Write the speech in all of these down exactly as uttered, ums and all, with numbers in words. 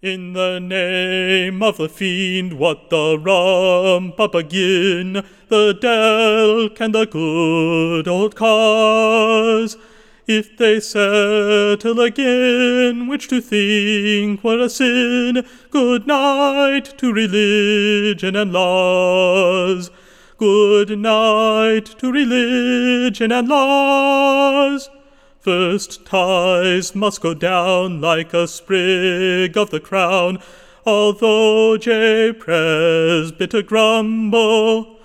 In the name of the fiend, what the rumpa begin, the Delk and the good old cause. If they settle again, which to think were a sin, good night to religion and laws. Good night to religion and laws. First ties must go down like a sprig of the crown, although J. Presbyter grumble.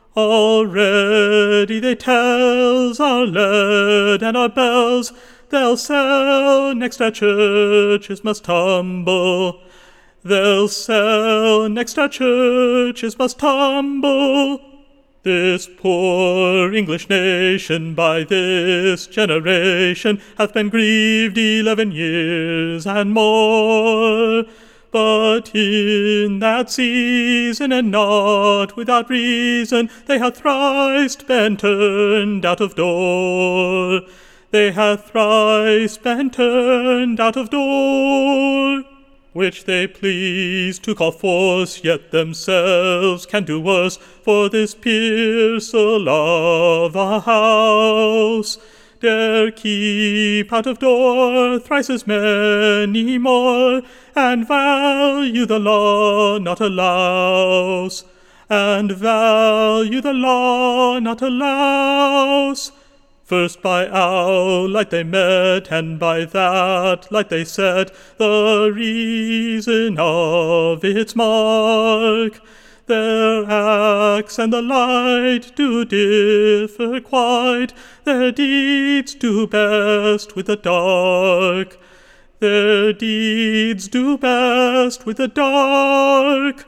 Already they tells our lead and our bells, they'll sell next our churches must tumble. They'll sell next our churches must tumble. This poor English nation by this generation hath been grieved eleven years and more. But in that season, and not without reason, they hath thrice been turned out of door. They hath thrice been turned out of door. Which they please to call force, yet themselves can do worse, for this Pearsall of a house dare keep out of door thrice as many more, and value the law not a louse, and value the law not a louse. First by our light they met, and by that light they set the reason of its mark. Their acts and the light do differ quite, their deeds do best with the dark. Their deeds do best with the dark.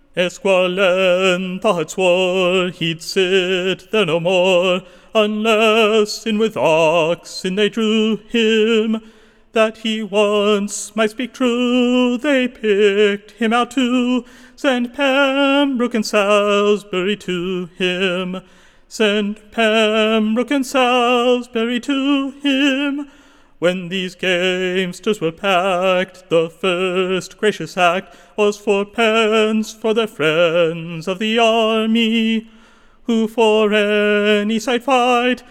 Esqualenta had swore he'd sit there no more, unless in with oxen they drew him. That he once might speak true, they picked him out to send Pembroke and Salisbury to him. Send Pembroke and Salisbury to him. When these gamesters were packed, the first gracious act was for pence for their friends of the army, who for any side fight,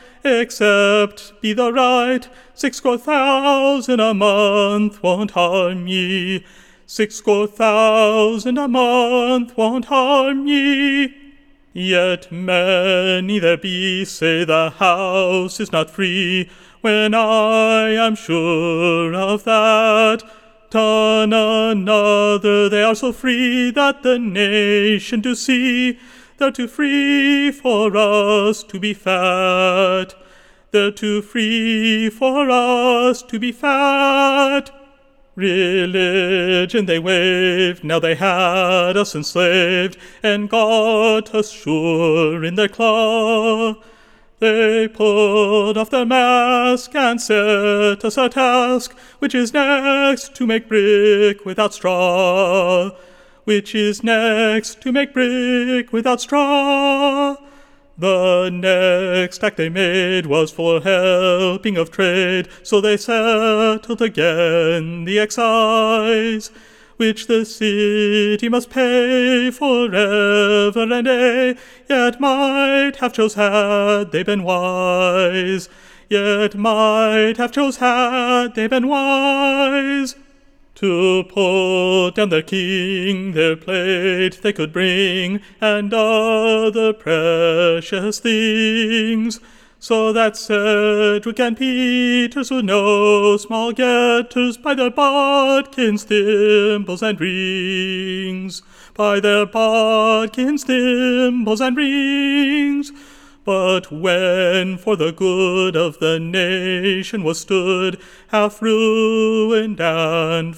except be the right, six score thousand a month won't harm ye. Six score thousand a month won't harm ye. Yet many there be say the house is not free, when I am sure of that. Ton another they are so free that the nation do see, they're too free for us to be fat. They're too free for us to be fat. Religion they waved, now they had us enslaved, and got us sure in their claw. They put off their mask and set us a task, which is next to make brick without straw. Which is next to make brick without straw. The next act they made was for helping of trade, so they settled again the excise, which the city must pay for ever and aye, yet might have chose had they been wise, yet might have chose had they been wise. To put down their king, their plate they could bring, and other precious things, so that Cedric and Peters were no small getters by their bodkins, thimbles, and rings, by their bodkins, thimbles, and rings. But when for the good of the nation was stood, half ruined and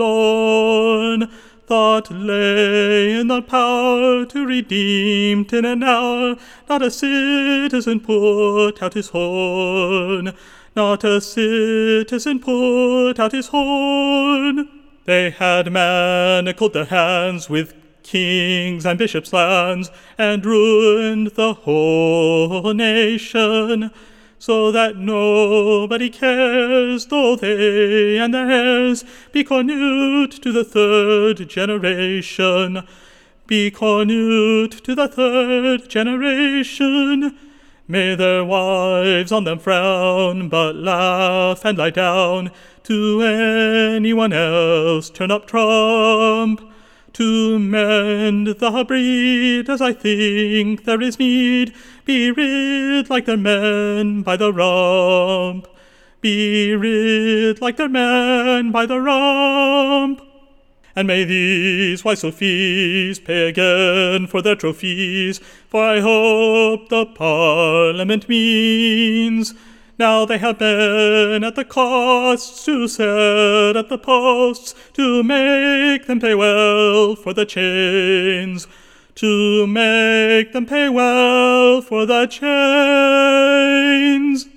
forlorn, thought lay in the power to redeem in an hour, not a citizen put out his horn, not a citizen put out his horn. They had manacled their hands with kings and bishops' lands, and ruined the whole nation. so that nobody cares, though they and their heirs be cornute to the third generation. Be cornute to the third generation. May their wives on them frown, but laugh and lie down. To anyone else turn up trump. To mend the breed, as I think there is need, be rid like their men by the rump. Be rid like their men by the rump. And may these wise sophies pay again for their trophies, for I hope the Parliament means, now they have been at the costs to set at the posts, to make them pay well for the chains, to make them pay well for the chains.